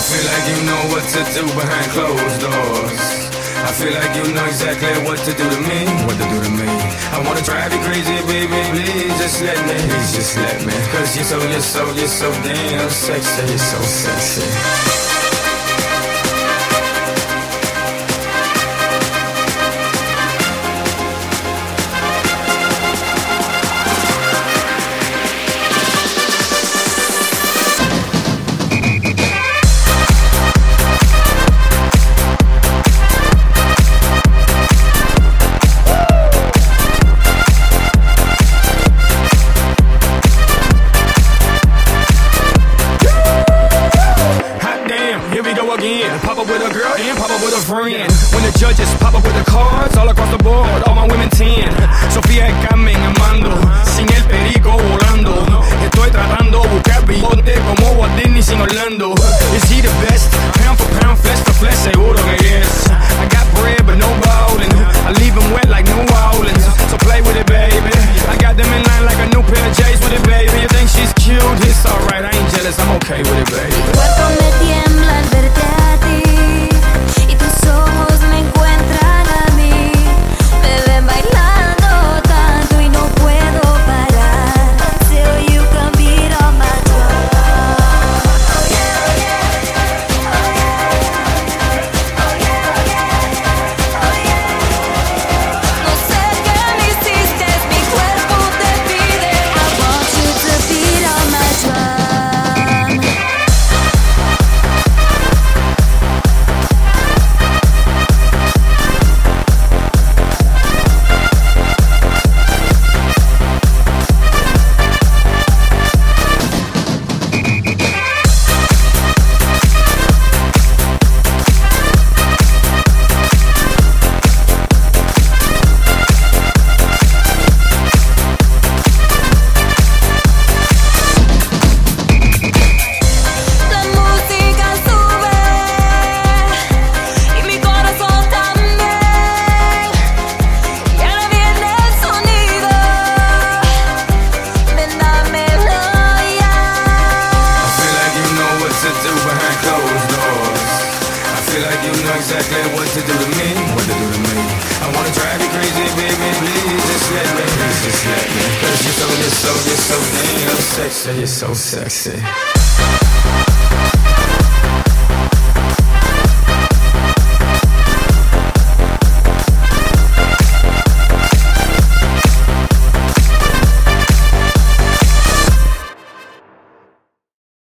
feel like you know what to do behind closed doors. I feel like you know exactly what to do to me. What to do to me. I wanna drive you crazy, baby. Please just let me. Please just let me. Cause you're so damn sexy. You're so sexy. Pop up with a girl and pop up with a friend. When the judges pop up with the cards all across the board, all my women 10. Sofía y Carmen amando, sin el perico volando. Estoy tratando buscar bigote como Walt Disney sin Orlando. Is he the best? Pound for pound, flesh for flesh, seguro que yes. I got bread but no ballin'. I leave him wet like New Orleans. So play with it, baby. I got them in line like a new pair of J's with it, baby. You think she's cute? It's alright, I ain't jealous, I'm okay with it, baby. Tu cuerpo me tiembla al verte a ti, y tus ojos me encuentran a mí. Me ven bailando tanto y no puedo parar. Till you can beat on my drum. Oh yeah, oh yeah, oh yeah, oh yeah, oh yeah, oh yeah. No sé qué me hiciste, mi cuerpo te pide. I want you to beat on my drum. Exactly what to do to me, what to do to me. I wanna drive you crazy, baby, please just let me, please just let me. Cause you're so damn sexy, you're so sexy.